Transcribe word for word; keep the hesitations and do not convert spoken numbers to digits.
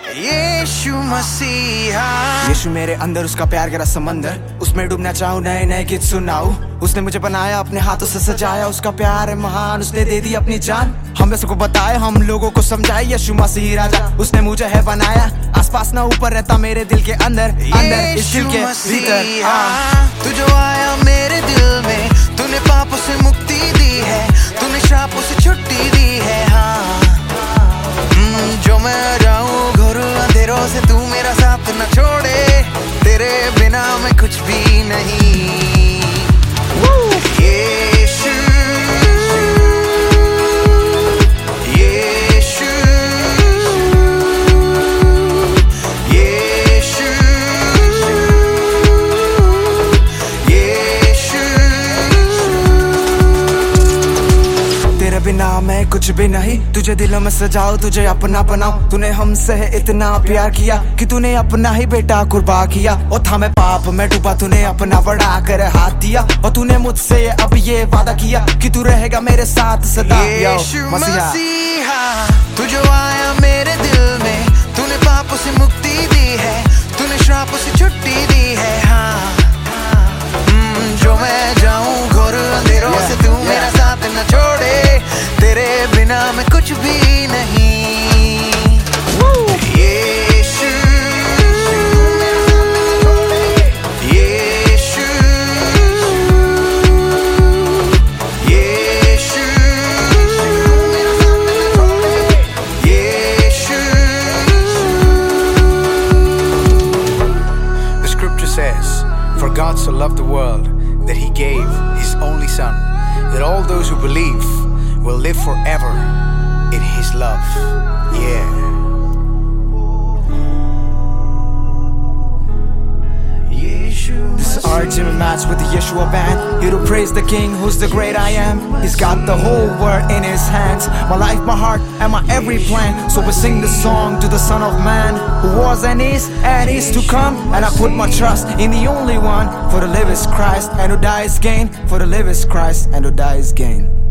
यीशु मसीहा, यीशु मेरे अंदर, उसका प्यार गहरा समंदर, उसमें डूबना चाहूं, नए नए गीत सुनाऊं। उसने मुझे बनाया, अपने हाथों से सजाया, उसका प्यार है महान, उसने दे दी अपनी जान। हम सबको बताए, हम लोगों को समझाए, यीशु मसीह राजा, उसने मुझे है बनाया। आसपास ना ऊपर रहता, मेरे दिल के अंदर, अंदर इस दिल के भीतर। तू जो आया मेरे दिल में, तूने पापों से मुक्ति दी है, तूने श्रापों से छुट्टी दी है। हाँ, जो मैं जाऊं घोर अंधेरों से, तू मेरा साथ न छोड़े, तेरे बिना मैं कुछ भी नहीं। यीशु, यीशु, यीशु, यीशु, तेरे बिना मैं कुछ भी नहीं, तुझे दिलों में सजाओ, तुझे अपना बनाओ। तूने हमसे इतना प्यार किया कि तूने अपना ही बेटा कुर्बा किया। और था मैं पाप में डूबा, तूने अपना बढ़ा कर हाथ दिया। और तूने मुझसे अब ये वादा किया कि तू रहेगा मेरे साथ सदा। यीशु मसीहा, तू जो आया मेरे दिल में, तूने पापों से मुक्ति दी है, तूने श्रापों से छुट्टी दी है। हाँ, जो मैं जाऊं घोर अंधेरों से, तू मेरा साथ न छोड़े, तेरे बिना मैं कुछ भी नहीं। यीशु, यीशु, यीशु, यीशु। The scripture says, "For God so loved the world that he gave his only son, that all those who believe will live forever in his love." Yeah. This is our Jimmy match with the Yeshua band, here to praise the King who's the great I am. He's got the whole world in his hands, my life, my heart, and my every plan. So we sing the song to the Son of Man, who was and is and is to come. And I put my trust in the only one, for to live is Christ, and to die is gain. For to live is Christ, and to die is gain.